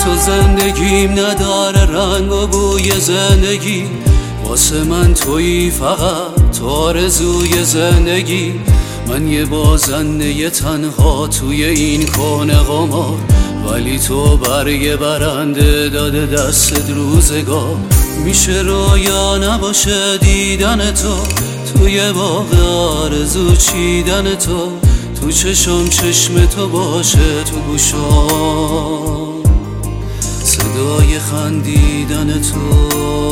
تو زندگیم نداره رنگ و بوی زندگی، واسه من تویی فقط آرزوی زندگی. من یه بازنده تنها توی این کون قمار، ولی تو برگ برنده داده دست روزگار. میشه رویا نباشه دیدن تو، توی باغ آرزو چیدن تو، تو چشم چشم تو باشه، تو گوشام صدای خندیدن تو.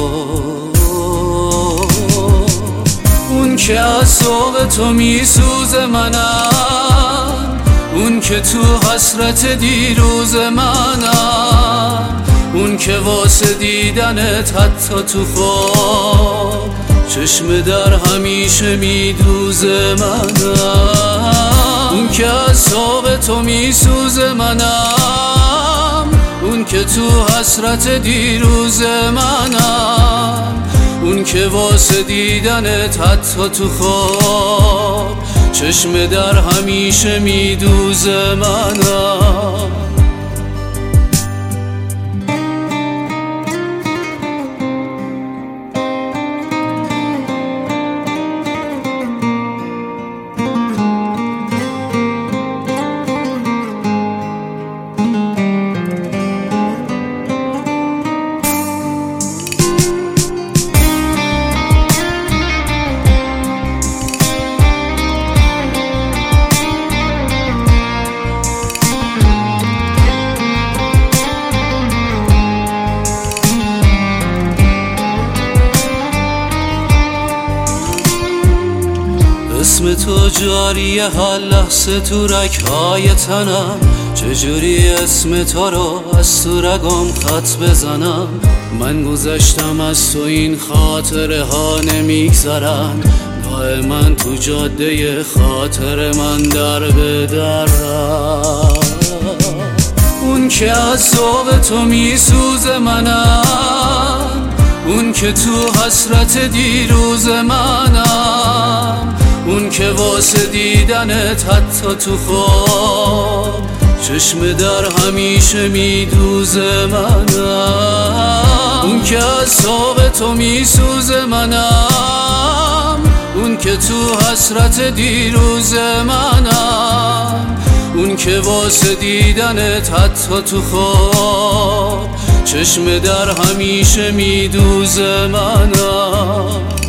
اون که از ذوق تو میسوزه منم، اون که تو حسرت دیروز منم، اون که واسه دیدنت حتی تو خواب چشم در همیشه میدوزه منم. اون که از ذوق تو میسوزه منم، اون که تو حسرت دیروز منم، اون که واسه دیدنت حتی تو خواب چشم در همیشه میدوزه منم. اسم تو جاریه هر لحظه تو رگ‌های تنم، چجوری اسم تو رو از تو رگام خط بزنم. من گذشتم از تو این خاطره ها نمیگذرن، دائما تو جاده خاطر من در به درم. اون که از ذوق تو میسوزه منم، اون که تو حسرت دیروز منم، اون که واسه دیدنت حتی تو خواب چشم در همیشه میدوزه منم. اون که از ذوق تو میسوزه منم، اون که تو حسرت دیروز منم، اون که واسه دیدنت حتی تو خواب چشم در همیشه میدوزه منم.